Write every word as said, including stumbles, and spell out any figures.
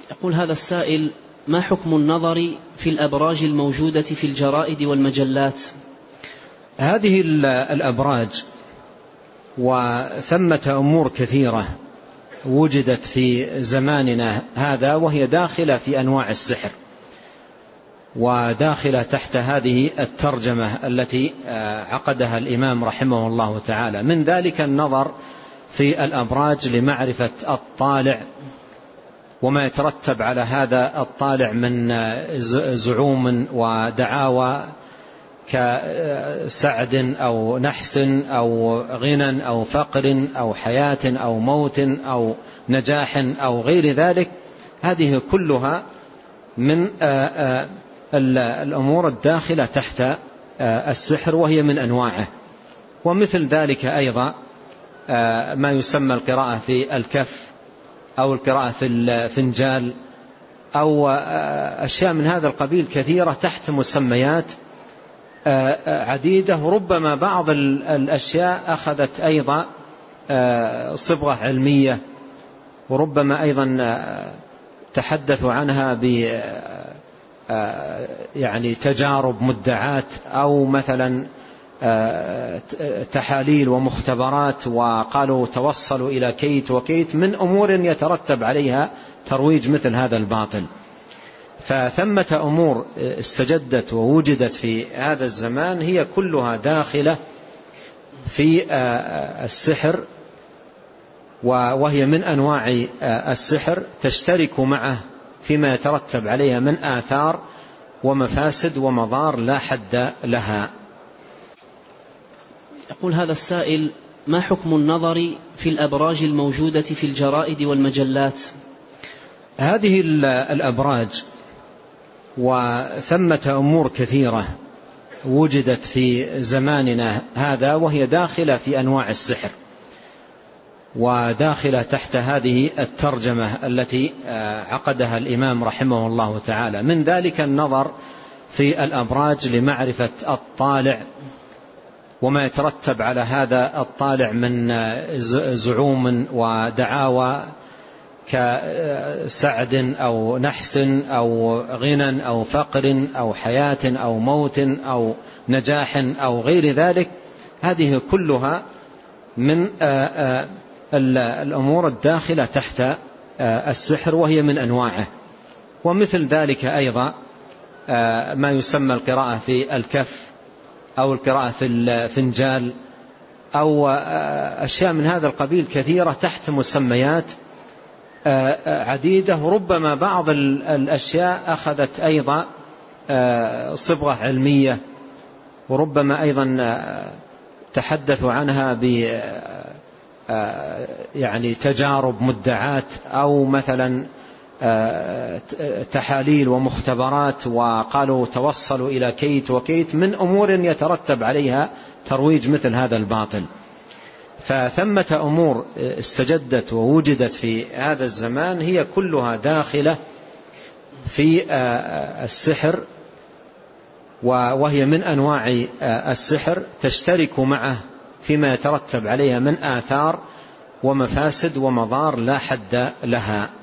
يقول هذا السائل: ما حكم النظر في الأبراج الموجودة في الجرائد والمجلات؟ هذه الأبراج وثمة أمور كثيرة وجدت في زماننا هذا، وهي داخلة في أنواع السحر، وداخلة تحت هذه الترجمة التي عقدها الإمام رحمه الله تعالى. من ذلك النظر في الأبراج لمعرفة الطالع وما يترتب على هذا الطالع من زعوم ودعاوى كسعد أو نحس أو غنى أو فقر أو حياة أو موت أو نجاح أو غير ذلك. هذه كلها من الأمور الداخلة تحت السحر، وهي من أنواعه. ومثل ذلك أيضا ما يسمى القراءة في الكف أو القراءة في الفنجال أو أشياء من هذا القبيل كثيرة تحت مسميات عديدة. ربما بعض الأشياء أخذت أيضا صبغة علمية، وربما أيضا تحدثوا عنها ب يعني تجارب مدعات أو مثلا تحاليل ومختبرات، وقالوا توصلوا إلى كيت وكيت من أمور يترتب عليها ترويج مثل هذا الباطل. فثمة أمور استجدت ووجدت في هذا الزمان هي كلها داخلة في السحر، وهي من أنواع السحر، تشترك معه فيما يترتب عليها من آثار ومفاسد ومضار لا حد لها. يقول هذا السائل: ما حكم النظر في الأبراج الموجودة في الجرائد والمجلات؟ هذه الأبراج وثمة أمور كثيرة وجدت في زماننا هذا، وهي داخلة في أنواع السحر، وداخلة تحت هذه الترجمة التي عقدها الإمام رحمه الله تعالى. من ذلك النظر في الأبراج لمعرفة الطالع وما يترتب على هذا الطالع من زعوم ودعاوى كسعد أو نحس أو غنى أو فقر أو حياة أو موت أو نجاح أو غير ذلك. هذه كلها من الأمور الداخلة تحت السحر، وهي من أنواعه. ومثل ذلك أيضا ما يسمى القراءة في الكف أو القراءة في الفنجال أو أشياء من هذا القبيل كثيرة تحت مسميات عديدة. ربما بعض الأشياء أخذت أيضا صبغة علمية، وربما أيضا تحدثوا عنها ب يعني تجارب مدعات أو مثلا تحاليل ومختبرات، وقالوا توصلوا إلى كيت وكيت من أمور يترتب عليها ترويج مثل هذا الباطل. فثمة أمور استجدت ووجدت في هذا الزمان هي كلها داخلة في السحر، وهي من أنواع السحر، تشترك معه فيما يترتب عليها من آثار ومفاسد ومضار لا حد لها.